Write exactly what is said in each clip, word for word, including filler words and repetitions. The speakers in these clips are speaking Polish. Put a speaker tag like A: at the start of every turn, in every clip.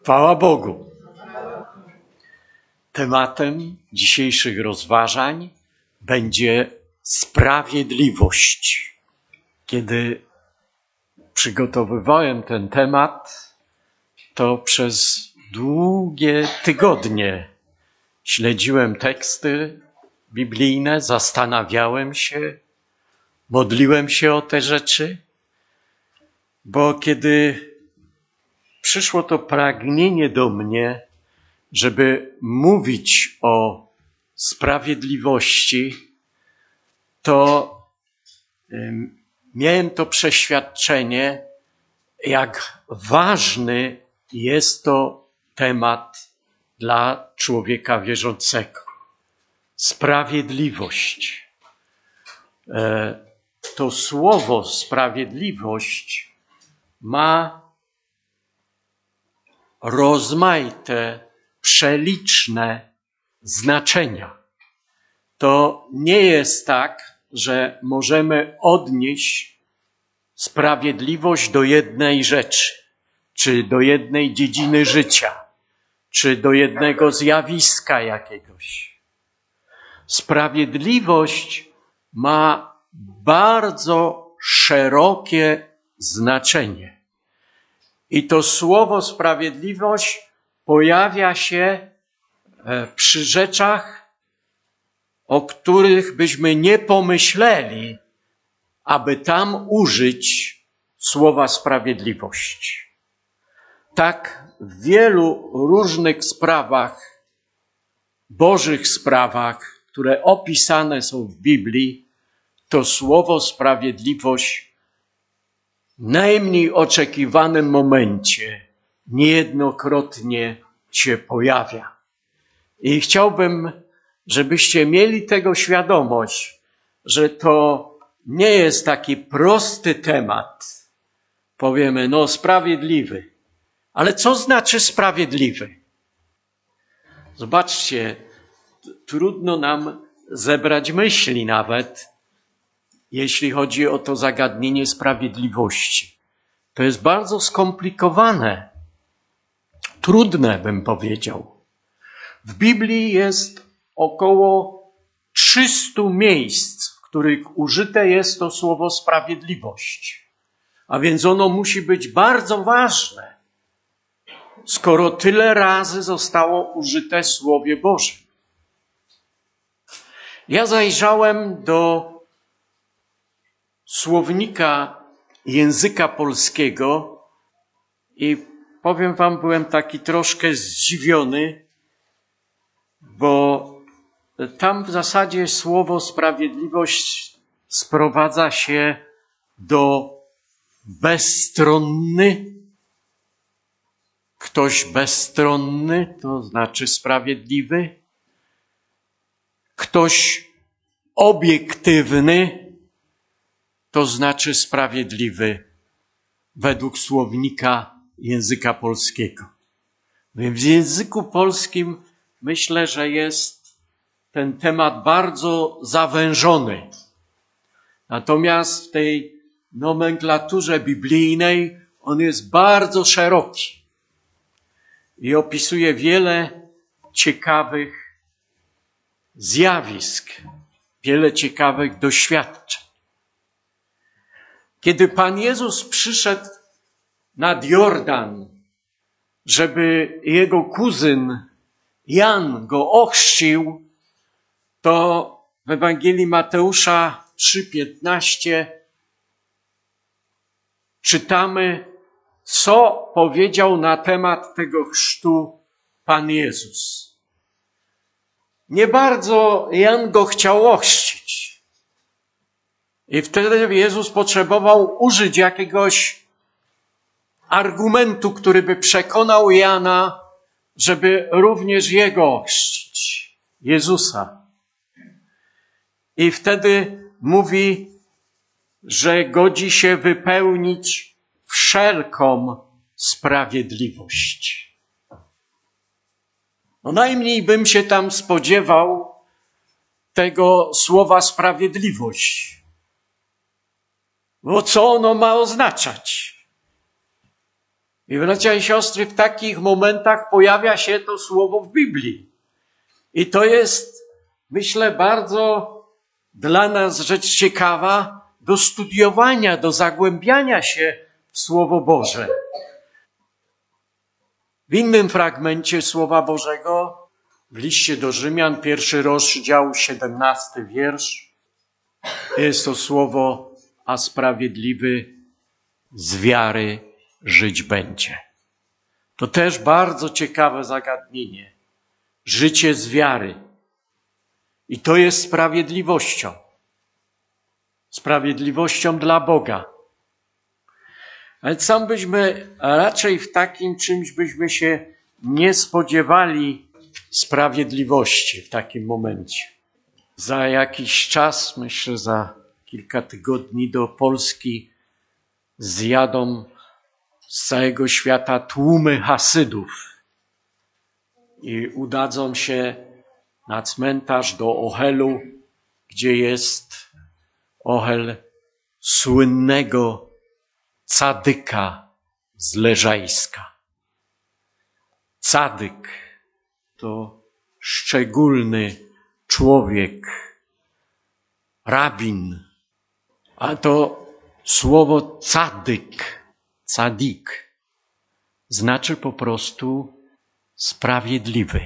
A: Chwała Bogu. Tematem dzisiejszych rozważań będzie sprawiedliwość. Kiedy przygotowywałem ten temat, to przez długie tygodnie śledziłem teksty biblijne, zastanawiałem się, modliłem się o te rzeczy, bo kiedy przyszło to pragnienie do mnie, żeby mówić o sprawiedliwości, to miałem to przeświadczenie, jak ważny jest to temat dla człowieka wierzącego. Sprawiedliwość. To słowo sprawiedliwość ma rozmaite, przeliczne znaczenia. To nie jest tak, że możemy odnieść sprawiedliwość do jednej rzeczy, czy do jednej dziedziny życia, czy do jednego zjawiska jakiegoś. Sprawiedliwość ma bardzo szerokie znaczenie. I to słowo sprawiedliwość pojawia się przy rzeczach, o których byśmy nie pomyśleli, aby tam użyć słowa sprawiedliwość. Tak w wielu różnych sprawach, bożych sprawach, które opisane są w Biblii, to słowo sprawiedliwość w najmniej oczekiwanym momencie niejednokrotnie się pojawia. I chciałbym, żebyście mieli tego świadomość, że to nie jest taki prosty temat. Powiemy, no sprawiedliwy. Ale co znaczy sprawiedliwy? Zobaczcie, trudno nam zebrać myśli nawet, jeśli chodzi o to zagadnienie sprawiedliwości. To jest bardzo skomplikowane, trudne bym powiedział. W Biblii jest około trzystu miejsc, w których użyte jest to słowo sprawiedliwość. A więc ono musi być bardzo ważne, skoro tyle razy zostało użyte w Słowie Bożym. Ja zajrzałem do słownika języka polskiego i powiem wam, byłem taki troszkę zdziwiony, bo tam w zasadzie słowo sprawiedliwość sprowadza się do bezstronny. Ktoś bezstronny to znaczy sprawiedliwy. Ktoś obiektywny to znaczy sprawiedliwy według słownika języka polskiego. W języku polskim myślę, że jest ten temat bardzo zawężony. Natomiast w tej nomenklaturze biblijnej on jest bardzo szeroki i opisuje wiele ciekawych zjawisk, wiele ciekawych doświadczeń. Kiedy Pan Jezus przyszedł nad Jordan, żeby jego kuzyn Jan go ochrzcił, to w Ewangelii Mateusza trzy piętnaście czytamy, co powiedział na temat tego chrztu Pan Jezus. Nie bardzo Jan go chciał ochrzcić. I wtedy Jezus potrzebował użyć jakiegoś argumentu, który by przekonał Jana, żeby również jego ochrzcić, Jezusa. I wtedy mówi, że godzi się wypełnić wszelką sprawiedliwość. No najmniej bym się tam spodziewał tego słowa sprawiedliwość. Bo co ono ma oznaczać? I bracia i siostry, w takich momentach pojawia się to słowo w Biblii. I to jest, myślę, bardzo dla nas rzecz ciekawa do studiowania, do zagłębiania się w Słowo Boże. W innym fragmencie Słowa Bożego, w liście do Rzymian, pierwszy rozdział, siedemnasty wiersz, jest to słowo, a sprawiedliwy z wiary żyć będzie. To też bardzo ciekawe zagadnienie. Życie z wiary. I to jest sprawiedliwością. Sprawiedliwością dla Boga. Ale sam byśmy raczej w takim czymś byśmy się nie spodziewali sprawiedliwości w takim momencie. Za jakiś czas, myślę za kilka tygodni do Polski zjadą z całego świata tłumy Hasydów i udadzą się na cmentarz do Ohelu, gdzie jest Ohel słynnego Cadyka z Leżajska. Cadyk to szczególny człowiek, rabin, a to słowo cadyk, cadik, znaczy po prostu sprawiedliwy.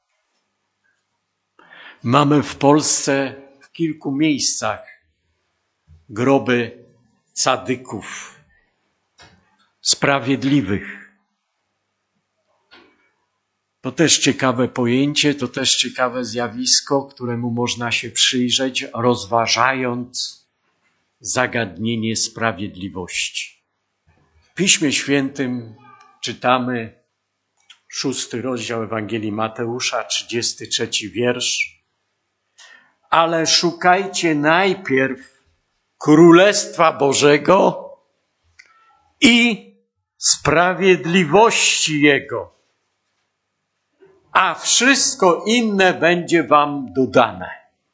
A: Mamy w Polsce w kilku miejscach groby cadyków, sprawiedliwych. To też ciekawe pojęcie, to też ciekawe zjawisko, któremu można się przyjrzeć, rozważając zagadnienie sprawiedliwości. W Piśmie Świętym czytamy szósty rozdział Ewangelii Mateusza, trzydziesty trzeci wiersz. Ale szukajcie najpierw Królestwa Bożego i sprawiedliwości Jego, a wszystko inne będzie wam dodane.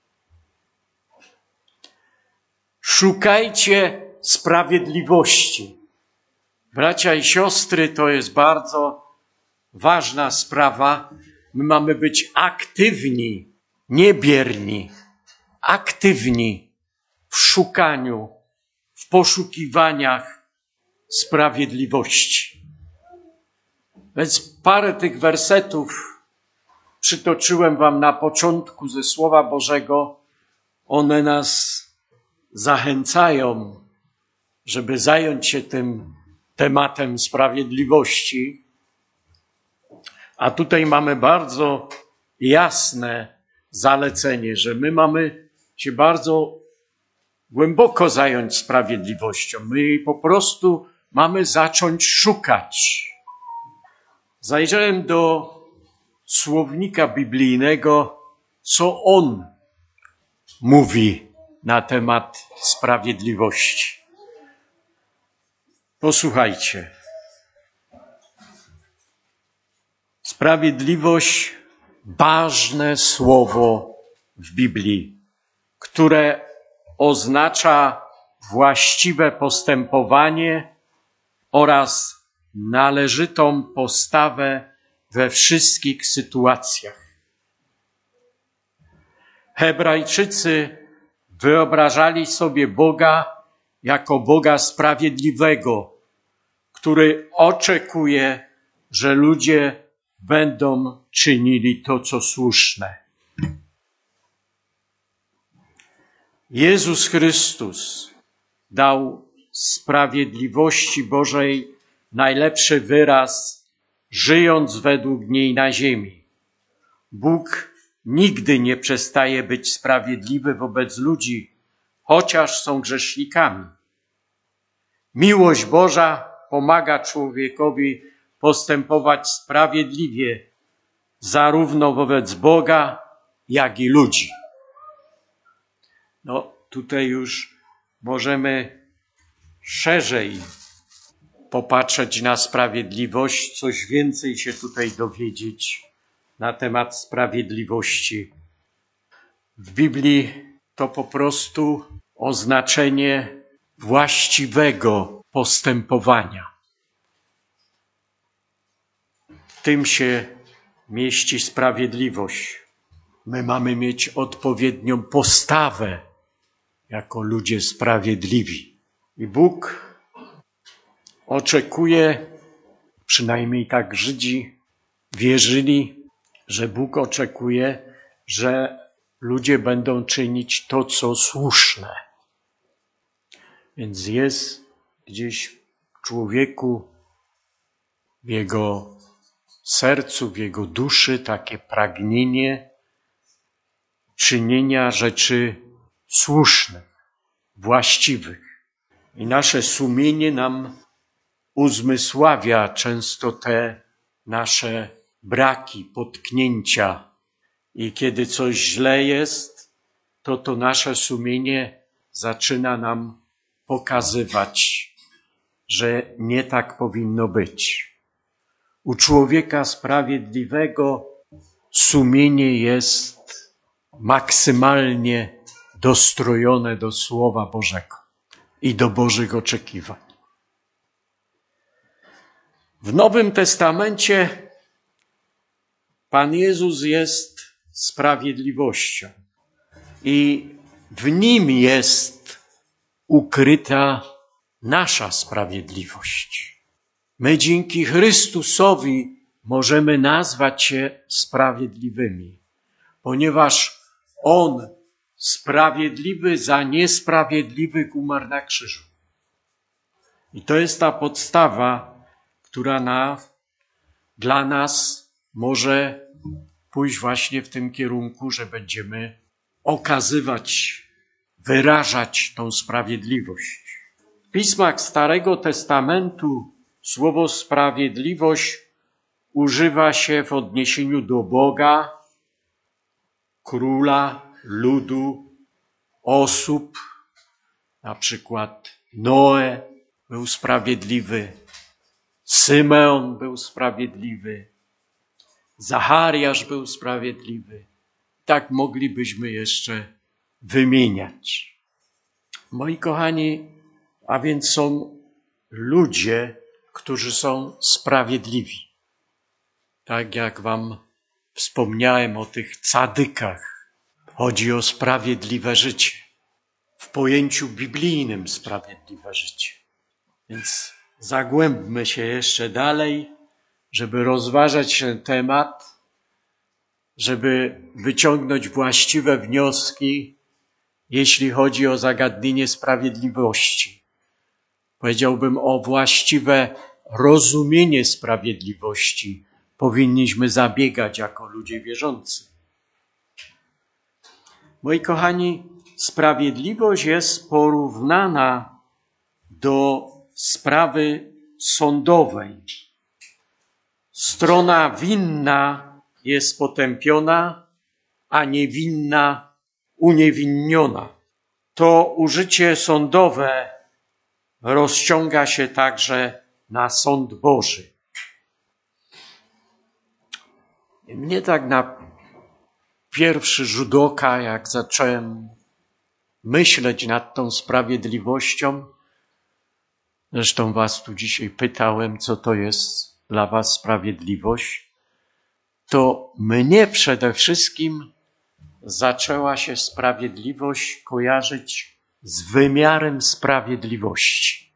A: Szukajcie sprawiedliwości. Bracia i siostry, to jest bardzo ważna sprawa. My mamy być aktywni, nie bierni, aktywni w szukaniu, w poszukiwaniach sprawiedliwości. Więc parę tych wersetów przytoczyłem wam na początku ze Słowa Bożego. One nas zachęcają, żeby zająć się tym tematem sprawiedliwości. A tutaj mamy bardzo jasne zalecenie, że my mamy się bardzo głęboko zająć sprawiedliwością. My jej po prostu mamy zacząć szukać. Zajrzałem do słownika biblijnego, co on mówi na temat sprawiedliwości. Posłuchajcie. Sprawiedliwość, ważne słowo w Biblii, które oznacza właściwe postępowanie oraz należytą postawę we wszystkich sytuacjach. Hebrajczycy wyobrażali sobie Boga jako Boga sprawiedliwego, który oczekuje, że ludzie będą czynili to, co słuszne. Jezus Chrystus dał sprawiedliwości Bożej najlepszy wyraz, żyjąc według niej na ziemi. Bóg nigdy nie przestaje być sprawiedliwy wobec ludzi, chociaż są grzesznikami. Miłość Boża pomaga człowiekowi postępować sprawiedliwie, zarówno wobec Boga, jak i ludzi. No, tutaj już możemy szerzej popatrzeć na sprawiedliwość, coś więcej się tutaj dowiedzieć na temat sprawiedliwości. W Biblii to po prostu oznaczenie właściwego postępowania. tym się mieści sprawiedliwość. My mamy mieć odpowiednią postawę jako ludzie sprawiedliwi. I Bóg oczekuje, przynajmniej tak Żydzi wierzyli, że Bóg oczekuje, że ludzie będą czynić to, co słuszne. Więc jest gdzieś w człowieku, w jego sercu, w jego duszy takie pragnienie czynienia rzeczy słusznych, właściwych. I nasze sumienie nam uzmysławia często te nasze braki, potknięcia. I kiedy coś źle jest, to to nasze sumienie zaczyna nam pokazywać, że nie tak powinno być. U człowieka sprawiedliwego sumienie jest maksymalnie dostrojone do Słowa Bożego i do Bożych oczekiwań. W Nowym Testamencie Pan Jezus jest sprawiedliwością i w Nim jest ukryta nasza sprawiedliwość. My dzięki Chrystusowi możemy nazwać się sprawiedliwymi, ponieważ On, sprawiedliwy za niesprawiedliwych, umarł na krzyżu. I to jest ta podstawa, która na, dla nas może pójść właśnie w tym kierunku, że będziemy okazywać, wyrażać tą sprawiedliwość. W pismach Starego Testamentu słowo sprawiedliwość używa się w odniesieniu do Boga, króla, ludu, osób. Na przykład Noe był sprawiedliwy, Symeon był sprawiedliwy, Zachariasz był sprawiedliwy. Tak moglibyśmy jeszcze wymieniać. Moi kochani, a więc są ludzie, którzy są sprawiedliwi. Tak jak wam wspomniałem o tych cadykach. Chodzi o sprawiedliwe życie. W pojęciu biblijnym sprawiedliwe życie. Więc zagłębmy się jeszcze dalej, żeby rozważać ten temat, żeby wyciągnąć właściwe wnioski, jeśli chodzi o zagadnienie sprawiedliwości. Powiedziałbym o właściwe rozumienie sprawiedliwości. Powinniśmy zabiegać jako ludzie wierzący. Moi kochani, sprawiedliwość jest porównana do sprawy sądowej. Strona winna jest potępiona, a niewinna uniewinniona. To użycie sądowe rozciąga się także na sąd Boży. I mnie tak na pierwszy rzut oka, jak zacząłem myśleć nad tą sprawiedliwością, zresztą was tu dzisiaj pytałem, co to jest dla was sprawiedliwość, to mnie przede wszystkim zaczęła się sprawiedliwość kojarzyć z wymiarem sprawiedliwości,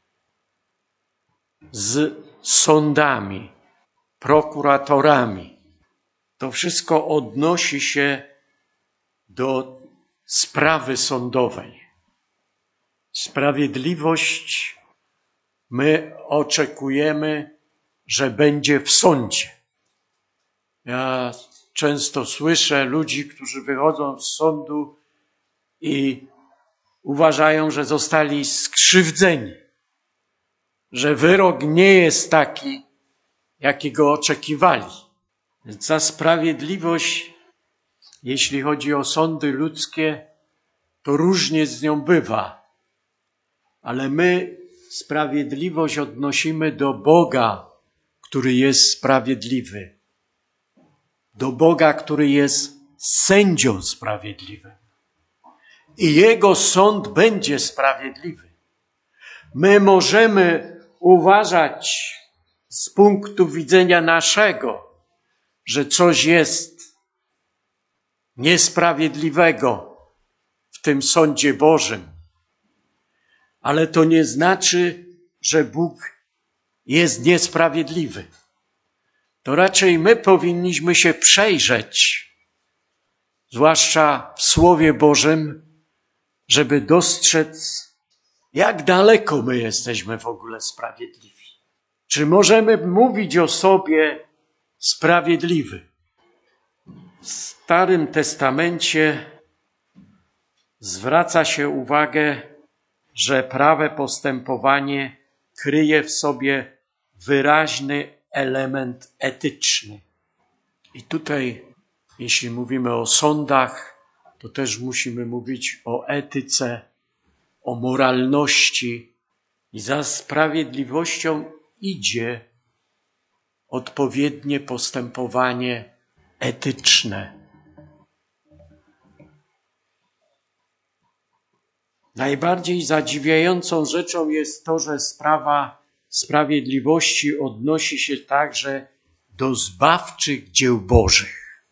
A: z sądami, prokuratorami. To wszystko odnosi się do sprawy sądowej. Sprawiedliwość my oczekujemy, że będzie w sądzie. Ja często słyszę ludzi, którzy wychodzą z sądu i uważają, że zostali skrzywdzeni, że wyrok nie jest taki, jakiego oczekiwali. Więc ta sprawiedliwość, jeśli chodzi o sądy ludzkie, to różnie z nią bywa. Ale my sprawiedliwość odnosimy do Boga, który jest sprawiedliwy. Do Boga, który jest sędzią sprawiedliwym. I Jego sąd będzie sprawiedliwy. My możemy uważać z punktu widzenia naszego, że coś jest niesprawiedliwego w tym sądzie Bożym. Ale to nie znaczy, że Bóg jest niesprawiedliwy. To raczej my powinniśmy się przejrzeć, zwłaszcza w Słowie Bożym, żeby dostrzec, jak daleko my jesteśmy w ogóle sprawiedliwi. Czy możemy mówić o sobie sprawiedliwy? W Starym Testamencie zwraca się uwagę, że prawe postępowanie kryje w sobie wyraźny element etyczny. I tutaj, jeśli mówimy o sądach, to też musimy mówić o etyce, o moralności. I za sprawiedliwością idzie odpowiednie postępowanie etyczne. Najbardziej zadziwiającą rzeczą jest to, że sprawa sprawiedliwości odnosi się także do zbawczych dzieł Bożych.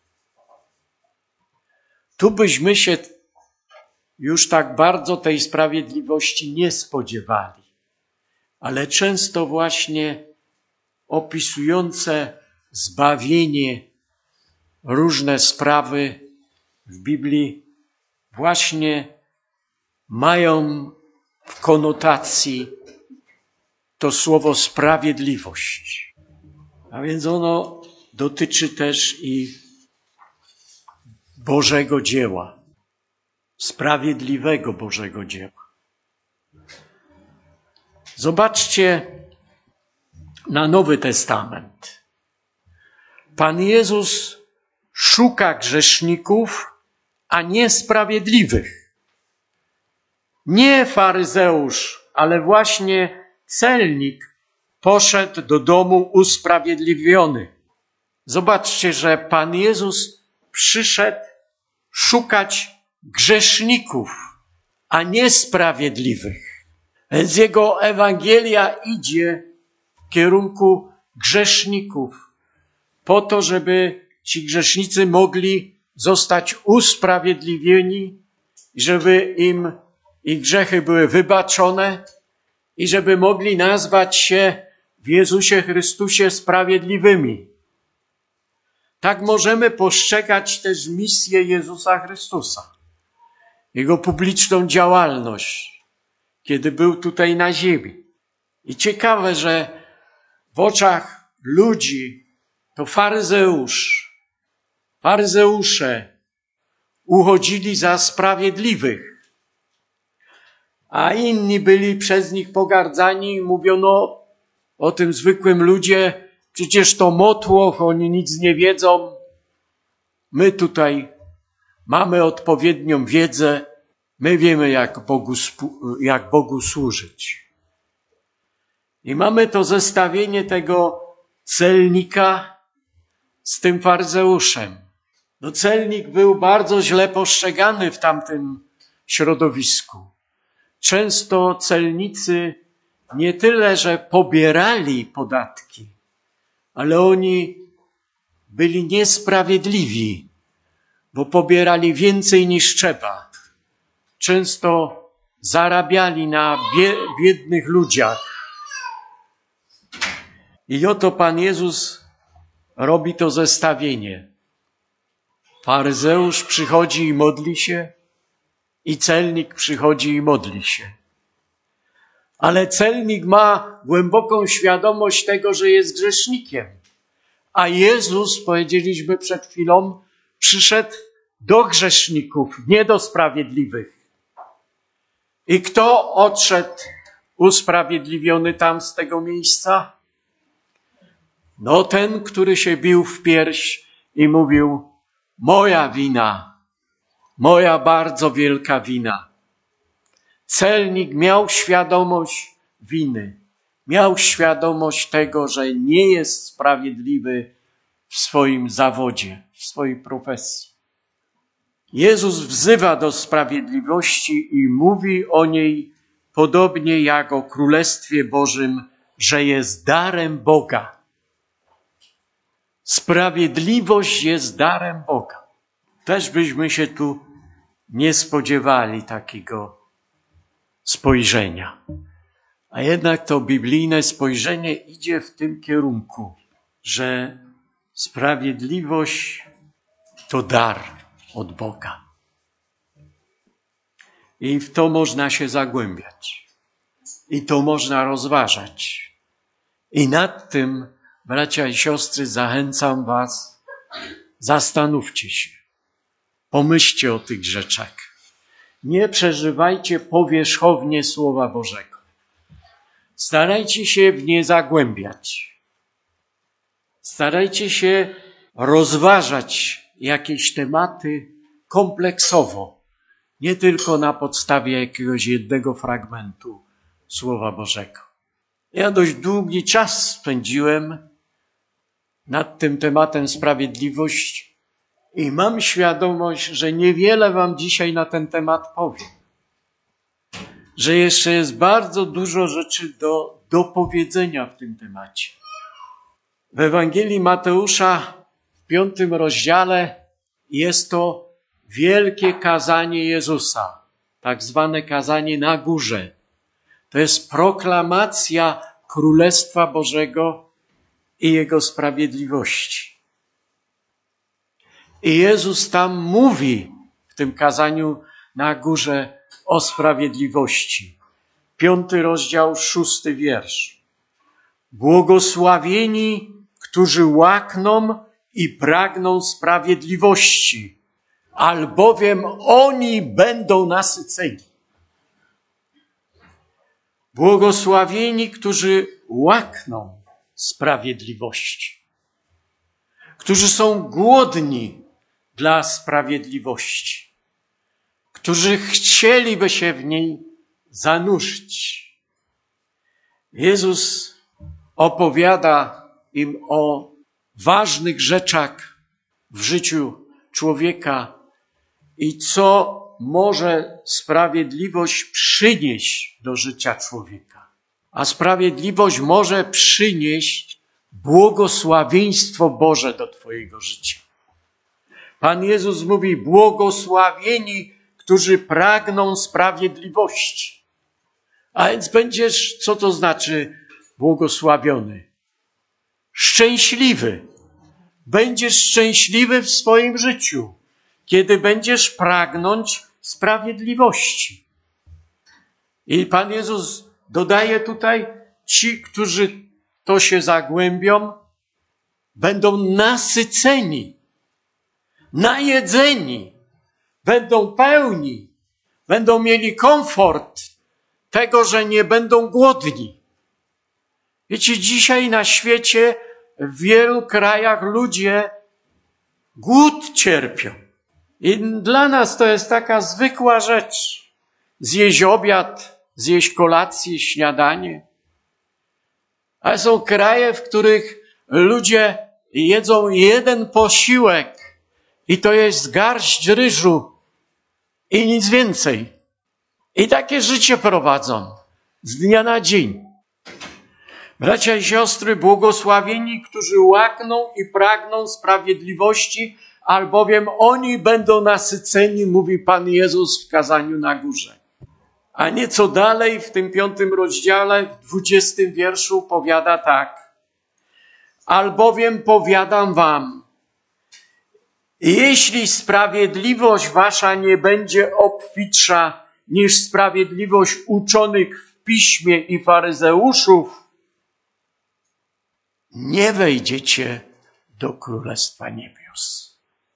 A: Tu byśmy się już tak bardzo tej sprawiedliwości nie spodziewali, ale często właśnie opisujące zbawienie różne sprawy w Biblii właśnie mają w konotacji to słowo sprawiedliwość. A więc ono dotyczy też i Bożego dzieła, sprawiedliwego Bożego dzieła. Zobaczcie na Nowy Testament. Pan Jezus szuka grzeszników, a nie sprawiedliwych. Nie faryzeusz, ale właśnie celnik poszedł do domu usprawiedliwiony. Zobaczcie, że Pan Jezus przyszedł szukać grzeszników, a nie sprawiedliwych. Więc Jego Ewangelia idzie w kierunku grzeszników, po to, żeby ci grzesznicy mogli zostać usprawiedliwieni, żeby im ich grzechy były wybaczone i żeby mogli nazwać się w Jezusie Chrystusie sprawiedliwymi. Tak możemy postrzegać też misję Jezusa Chrystusa, Jego publiczną działalność, kiedy był tutaj na ziemi. I ciekawe, że w oczach ludzi to faryzeusz, faryzeusze uchodzili za sprawiedliwych, a inni byli przez nich pogardzani i mówiono o tym zwykłym ludzie, przecież to motłoch, oni nic nie wiedzą. My tutaj mamy odpowiednią wiedzę, my wiemy, jak Bogu, jak Bogu służyć. I mamy to zestawienie tego celnika z tym faryzeuszem. No celnik był bardzo źle postrzegany w tamtym środowisku. Często celnicy nie tyle, że pobierali podatki, ale oni byli niesprawiedliwi, bo pobierali więcej niż trzeba. Często zarabiali na biednych ludziach. I oto Pan Jezus robi to zestawienie. Faryzeusz przychodzi i modli się, i celnik przychodzi i modli się. Ale celnik ma głęboką świadomość tego, że jest grzesznikiem. A Jezus, powiedzieliśmy przed chwilą, przyszedł do grzeszników, nie do sprawiedliwych. I kto odszedł usprawiedliwiony tam z tego miejsca? No ten, który się bił w pierś i mówił: moja wina, moja bardzo wielka wina. Celnik miał świadomość winy, miał świadomość tego, że nie jest sprawiedliwy w swoim zawodzie, w swojej profesji. Jezus wzywa do sprawiedliwości i mówi o niej podobnie jak o Królestwie Bożym, że jest darem Boga. Sprawiedliwość jest darem Boga. Też byśmy się tu nie spodziewali takiego spojrzenia. A jednak to biblijne spojrzenie idzie w tym kierunku, że sprawiedliwość to dar od Boga. I w to można się zagłębiać. I to można rozważać. I nad tym, bracia i siostry, zachęcam was, zastanówcie się. Pomyślcie o tych rzeczach. Nie przeżywajcie powierzchownie Słowa Bożego. Starajcie się w nie zagłębiać. Starajcie się rozważać jakieś tematy kompleksowo, nie tylko na podstawie jakiegoś jednego fragmentu Słowa Bożego. Ja dość długi czas spędziłem nad tym tematem sprawiedliwość i mam świadomość, że niewiele wam dzisiaj na ten temat powiem. Że jeszcze jest bardzo dużo rzeczy do, do powiedzenia w tym temacie. W Ewangelii Mateusza w piątym rozdziale jest to wielkie kazanie Jezusa, tak zwane kazanie na górze. To jest proklamacja Królestwa Bożego i Jego sprawiedliwości. I Jezus tam mówi w tym kazaniu na górze o sprawiedliwości. Piąty rozdział, szósty wiersz. Błogosławieni, którzy łakną i pragną sprawiedliwości, albowiem oni będą nasyceni. Błogosławieni, którzy łakną sprawiedliwości, którzy są głodni dla sprawiedliwości, którzy chcieliby się w niej zanurzyć. Jezus opowiada im o ważnych rzeczach w życiu człowieka i co może sprawiedliwość przynieść do życia człowieka. A sprawiedliwość może przynieść błogosławieństwo Boże do twojego życia. Pan Jezus mówi, błogosławieni, którzy pragną sprawiedliwości. A więc będziesz, co to znaczy błogosławiony? Szczęśliwy. Będziesz szczęśliwy w swoim życiu, kiedy będziesz pragnąć sprawiedliwości. I Pan Jezus dodaje tutaj, ci, którzy to się zagłębią, będą nasyceni, najedzeni, będą pełni, będą mieli komfort tego, że nie będą głodni. Wiecie, dzisiaj na świecie w wielu krajach ludzie głód cierpią. I dla nas to jest taka zwykła rzecz. Zjeść obiad, zjeść kolację, śniadanie. Ale są kraje, w których ludzie jedzą jeden posiłek i to jest garść ryżu i nic więcej. I takie życie prowadzą z dnia na dzień. Bracia i siostry, błogosławieni, którzy łakną i pragną sprawiedliwości, albowiem oni będą nasyceni, mówi Pan Jezus w kazaniu na górze. A nieco dalej w tym piątym rozdziale, w dwudziestym wierszu powiada tak. Albowiem powiadam wam, jeśli sprawiedliwość wasza nie będzie obfitsza niż sprawiedliwość uczonych w piśmie i faryzeuszów, nie wejdziecie do Królestwa Niebios.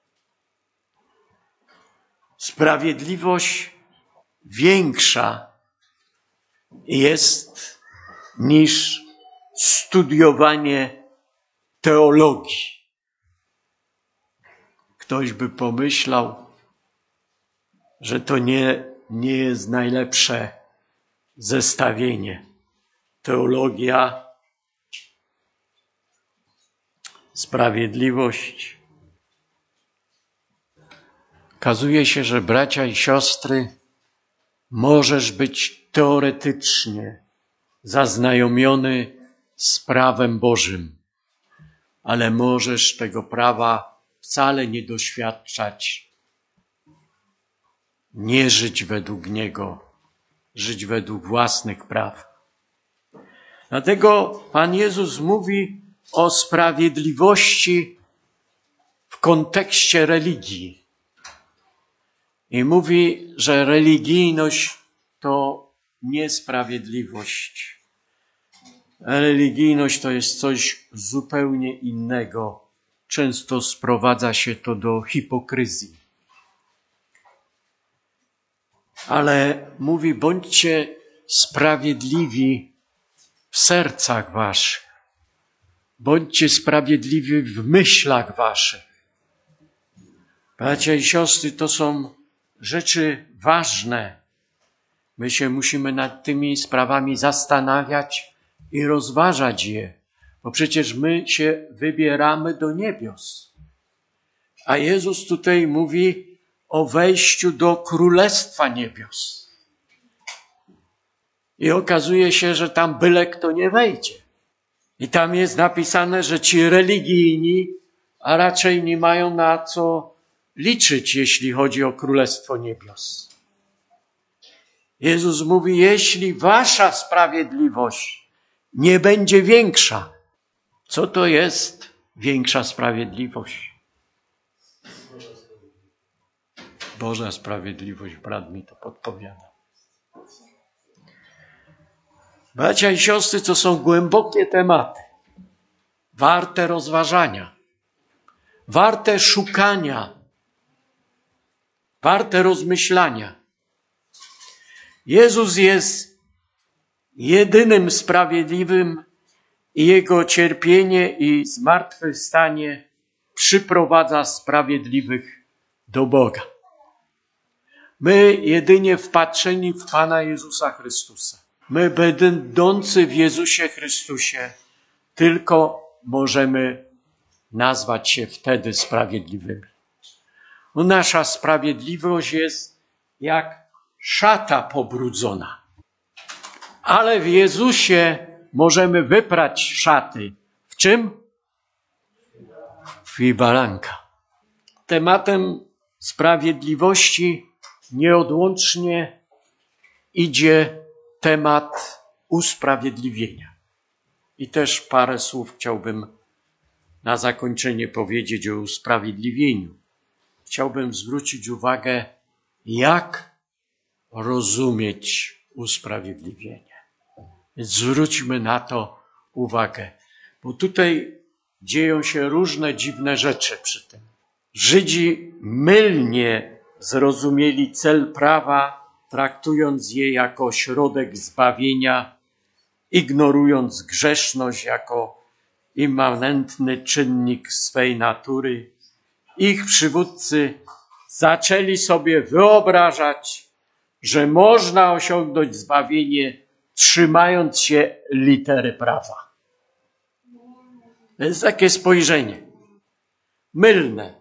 A: Sprawiedliwość większa jest niż studiowanie teologii. Ktoś by pomyślał, że to nie, nie jest najlepsze zestawienie. Teologia, sprawiedliwość. Okazuje się, że bracia i siostry, możesz być teoretycznie zaznajomiony z prawem Bożym, ale możesz tego prawa wcale nie doświadczać, nie żyć według niego, żyć według własnych praw. Dlatego Pan Jezus mówi o sprawiedliwości w kontekście religii. I mówi, że religijność to niesprawiedliwość. Religijność to jest coś zupełnie innego. Często sprowadza się to do hipokryzji. Ale mówi, bądźcie sprawiedliwi w sercach waszych. Bądźcie sprawiedliwi w myślach waszych. Bracia i siostry, to są rzeczy ważne. My się musimy nad tymi sprawami zastanawiać i rozważać je, bo przecież my się wybieramy do niebios. A Jezus tutaj mówi o wejściu do Królestwa Niebios. I okazuje się, że tam byle kto nie wejdzie. I tam jest napisane, że ci religijni, a raczej nie mają na co liczyć, jeśli chodzi o Królestwo Niebios. Jezus mówi, jeśli wasza sprawiedliwość nie będzie większa, co to jest większa sprawiedliwość? Boża sprawiedliwość, brat mi to podpowiada. Bracia i siostry, to są głębokie tematy, warte rozważania, warte szukania, warte rozmyślania. Jezus jest jedynym sprawiedliwym i Jego cierpienie i zmartwychwstanie przyprowadza sprawiedliwych do Boga. My jedynie wpatrzeni w Pana Jezusa Chrystusa, my będący w Jezusie Chrystusie, tylko możemy nazwać się wtedy sprawiedliwymi. No, nasza sprawiedliwość jest jak szata pobrudzona. Ale w Jezusie możemy wyprać szaty. W czym? W krwi baranka. Tematem sprawiedliwości nieodłącznie idzie temat usprawiedliwienia. I też parę słów chciałbym na zakończenie powiedzieć o usprawiedliwieniu. Chciałbym zwrócić uwagę, jak rozumieć usprawiedliwienie. Więc zwróćmy na to uwagę, bo tutaj dzieją się różne dziwne rzeczy przy tym. Żydzi mylnie zrozumieli cel prawa, traktując je jako środek zbawienia, ignorując grzeszność jako immanentny czynnik swej natury. Ich przywódcy zaczęli sobie wyobrażać, że można osiągnąć zbawienie, trzymając się litery prawa. To jest takie spojrzenie mylne.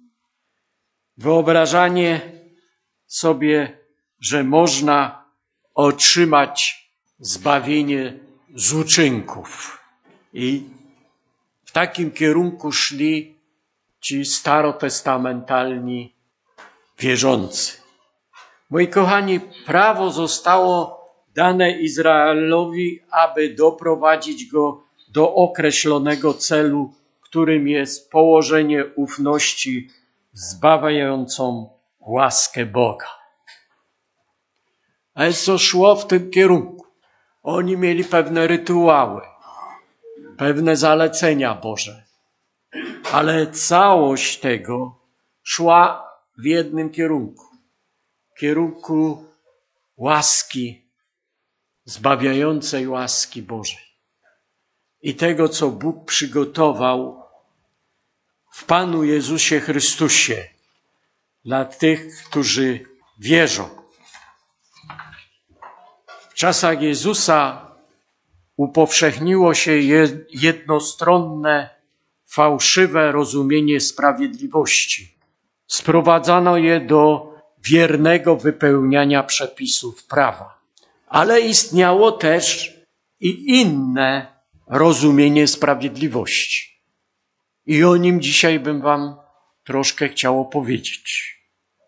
A: Wyobrażanie sobie, że można otrzymać zbawienie z uczynków. I w takim kierunku szli ci starotestamentalni wierzący. Moi kochani, prawo zostało dane Izraelowi, aby doprowadzić go do określonego celu, którym jest położenie ufności w zbawiającą łaskę Boga. Ale co szło w tym kierunku? Oni mieli pewne rytuały, pewne zalecenia Boże, ale całość tego szła w jednym kierunku. W kierunku łaski, zbawiającej łaski Bożej. I tego, co Bóg przygotował w Panu Jezusie Chrystusie dla tych, którzy wierzą. W czasach Jezusa upowszechniło się jednostronne, fałszywe rozumienie sprawiedliwości. Sprowadzano je do wiernego wypełniania przepisów prawa. Ale istniało też i inne rozumienie sprawiedliwości. I o nim dzisiaj bym wam troszkę chciał opowiedzieć.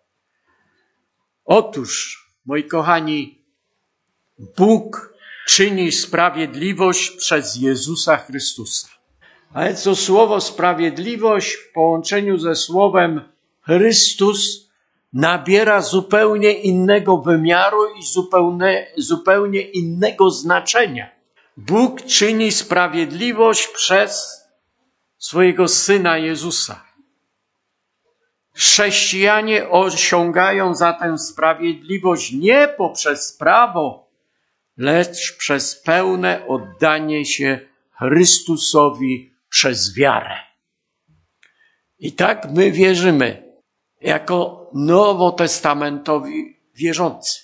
A: Otóż, moi kochani, Bóg czyni sprawiedliwość przez Jezusa Chrystusa. Ale to słowo sprawiedliwość w połączeniu ze słowem Chrystus nabiera zupełnie innego wymiaru i zupełnie, zupełnie innego znaczenia. Bóg czyni sprawiedliwość przez swojego Syna Jezusa. Chrześcijanie osiągają zatem sprawiedliwość nie poprzez prawo, lecz przez pełne oddanie się Chrystusowi przez wiarę. I tak my wierzymy, jako nowotestamentowi wierzący.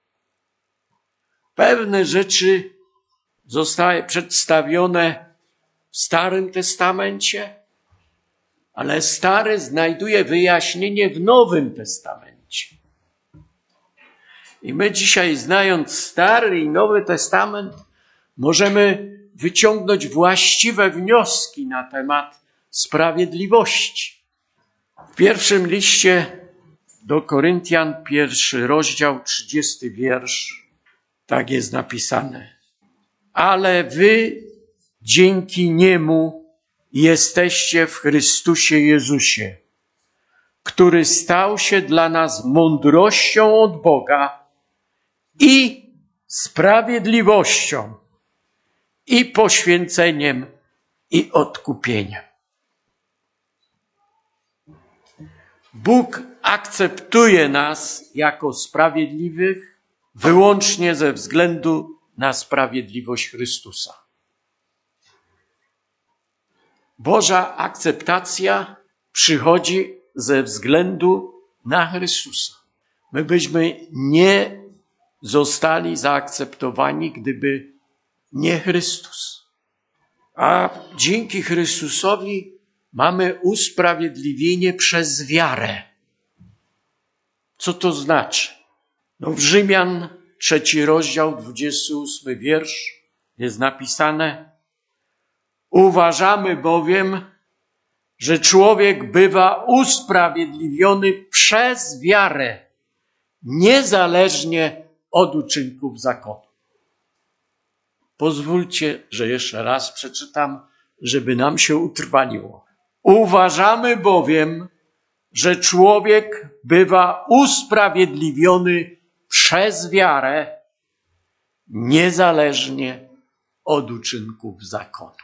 A: Pewne rzeczy zostały przedstawione w Starym Testamencie, ale Stary znajduje wyjaśnienie w Nowym Testamencie. I my dzisiaj, znając Stary i Nowy Testament, możemy wyciągnąć właściwe wnioski na temat sprawiedliwości. W pierwszym liście do Koryntian, pierwszy rozdział, trzydziesty wiersz, tak jest napisane. Ale wy dzięki Niemu jesteście w Chrystusie Jezusie, który stał się dla nas mądrością od Boga i sprawiedliwością, i poświęceniem, i odkupieniem. Bóg akceptuje nas jako sprawiedliwych wyłącznie ze względu na sprawiedliwość Chrystusa. Boża akceptacja przychodzi ze względu na Chrystusa. My byśmy nie zostali zaakceptowani, gdyby nie Chrystus. A dzięki Chrystusowi mamy usprawiedliwienie przez wiarę. Co to znaczy? No w Rzymian, trzeci rozdział, dwudziesty ósmy wiersz jest napisane: uważamy bowiem, że człowiek bywa usprawiedliwiony przez wiarę, niezależnie od uczynków zakonu. Pozwólcie, że jeszcze raz przeczytam, żeby nam się utrwaliło. Uważamy bowiem, że człowiek bywa usprawiedliwiony przez wiarę, niezależnie od uczynków zakonu.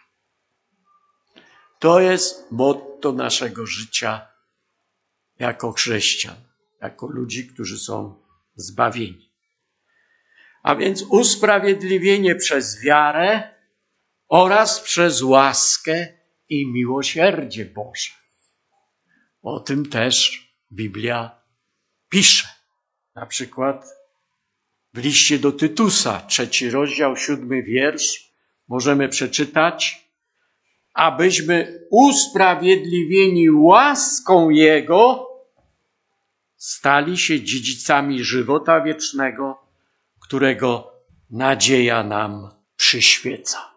A: To jest motto naszego życia jako chrześcijan, jako ludzi, którzy są zbawieni. A więc usprawiedliwienie przez wiarę oraz przez łaskę i miłosierdzie Boże. O tym też Biblia pisze. Na przykład w liście do Tytusa, trzeci rozdział, siódmy wiersz, możemy przeczytać: abyśmy usprawiedliwieni łaską Jego stali się dziedzicami żywota wiecznego, którego nadzieja nam przyświeca.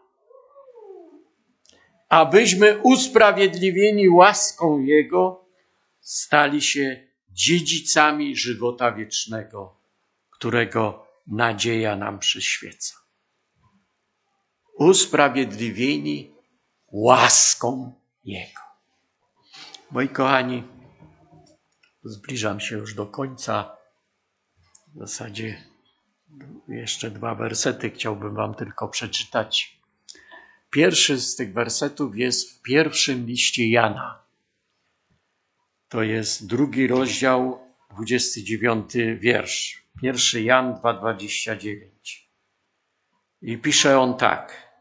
A: Abyśmy usprawiedliwieni łaską Jego stali się dziedzicami żywota wiecznego, którego nadzieja nam przyświeca. Usprawiedliwieni łaską Jego. Moi kochani, zbliżam się już do końca. W zasadzie jeszcze dwa wersety chciałbym wam tylko przeczytać. Pierwszy z tych wersetów jest w pierwszym liście Jana. To jest drugi rozdział, dwudziesty dziewiąty wiersz. Pierwszy Jan dwa, dwadzieścia dziewięć. I pisze on tak.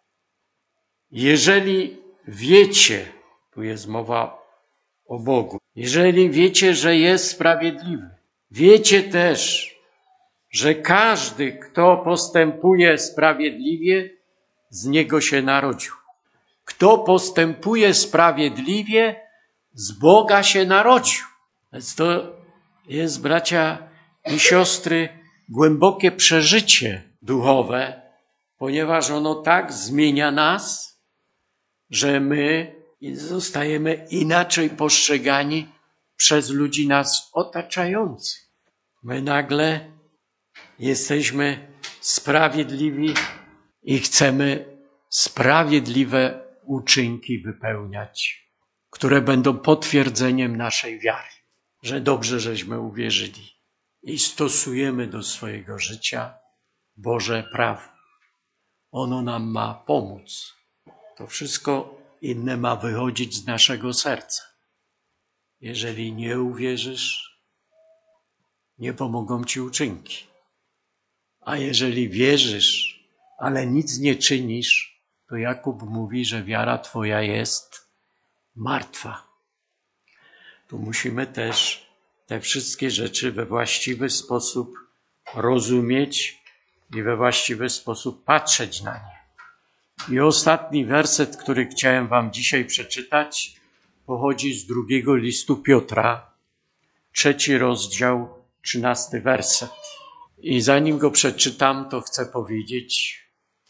A: Jeżeli wiecie, tu jest mowa o Bogu, jeżeli wiecie, że jest sprawiedliwy, wiecie też, że każdy, kto postępuje sprawiedliwie, z niego się narodził. Kto postępuje sprawiedliwie, z Boga się narodził. Więc to jest, bracia i siostry, głębokie przeżycie duchowe, ponieważ ono tak zmienia nas, że my zostajemy inaczej postrzegani przez ludzi nas otaczających. My nagle jesteśmy sprawiedliwi i chcemy sprawiedliwe uczynki wypełniać, które będą potwierdzeniem naszej wiary, że dobrze żeśmy uwierzyli i stosujemy do swojego życia Boże prawo. Ono nam ma pomóc. To wszystko inne ma wychodzić z naszego serca. Jeżeli nie uwierzysz, nie pomogą ci uczynki. A jeżeli wierzysz, ale nic nie czynisz, to Jakub mówi, że wiara twoja jest martwa. Tu musimy też te wszystkie rzeczy we właściwy sposób rozumieć i we właściwy sposób patrzeć na nie. I ostatni werset, który chciałem wam dzisiaj przeczytać, pochodzi z drugiego listu Piotra, trzeci rozdział, trzynasty werset. I zanim go przeczytam, to chcę powiedzieć,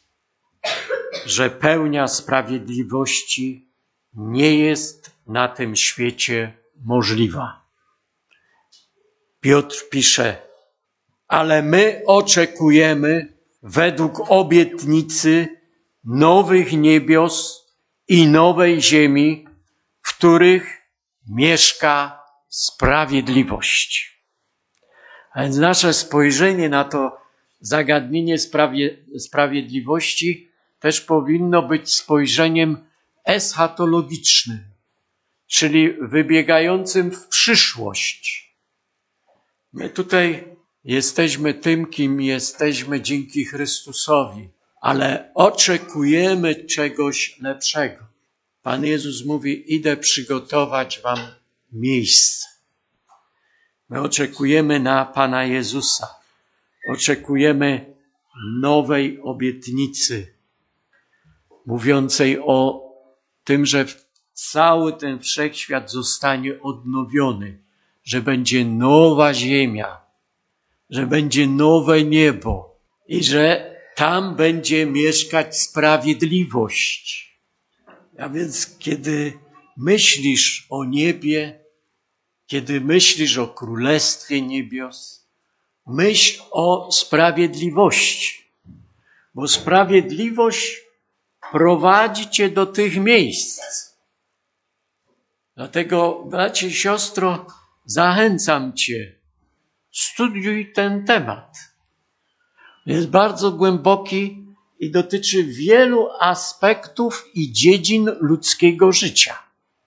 A: że pełnia sprawiedliwości nie jest na tym świecie możliwa. Piotr pisze, ale my oczekujemy według obietnicy nowych niebios i nowej ziemi, w których mieszka sprawiedliwość. A więc nasze spojrzenie na to zagadnienie sprawie, sprawiedliwości też powinno być spojrzeniem eschatologicznym, czyli wybiegającym w przyszłość. My tutaj jesteśmy tym, kim jesteśmy dzięki Chrystusowi, ale oczekujemy czegoś lepszego. Pan Jezus mówi, idę przygotować wam miejsce. My oczekujemy na Pana Jezusa. Oczekujemy nowej obietnicy, mówiącej o tym, że cały ten wszechświat zostanie odnowiony, że będzie nowa ziemia, że będzie nowe niebo i że tam będzie mieszkać sprawiedliwość. A więc kiedy myślisz o niebie, kiedy myślisz o Królestwie Niebios, myśl o sprawiedliwości, bo sprawiedliwość prowadzi cię do tych miejsc. Dlatego, bracie i siostro, zachęcam cię, studiuj ten temat. Jest bardzo głęboki i dotyczy wielu aspektów i dziedzin ludzkiego życia.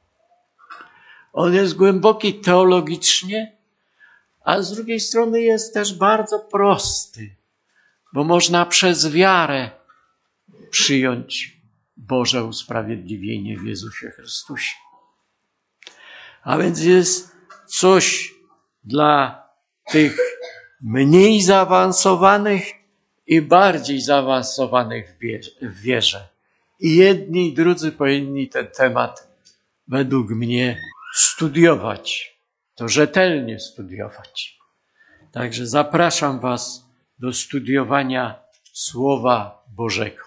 A: On jest głęboki teologicznie, a z drugiej strony jest też bardzo prosty, bo można przez wiarę przyjąć Boże usprawiedliwienie w Jezusie Chrystusie. A więc jest coś dla tych mniej zaawansowanych i bardziej zaawansowanych w wierze. I jedni i drudzy powinni ten temat według mnie studiować, to rzetelnie studiować. Także zapraszam was do studiowania Słowa Bożego.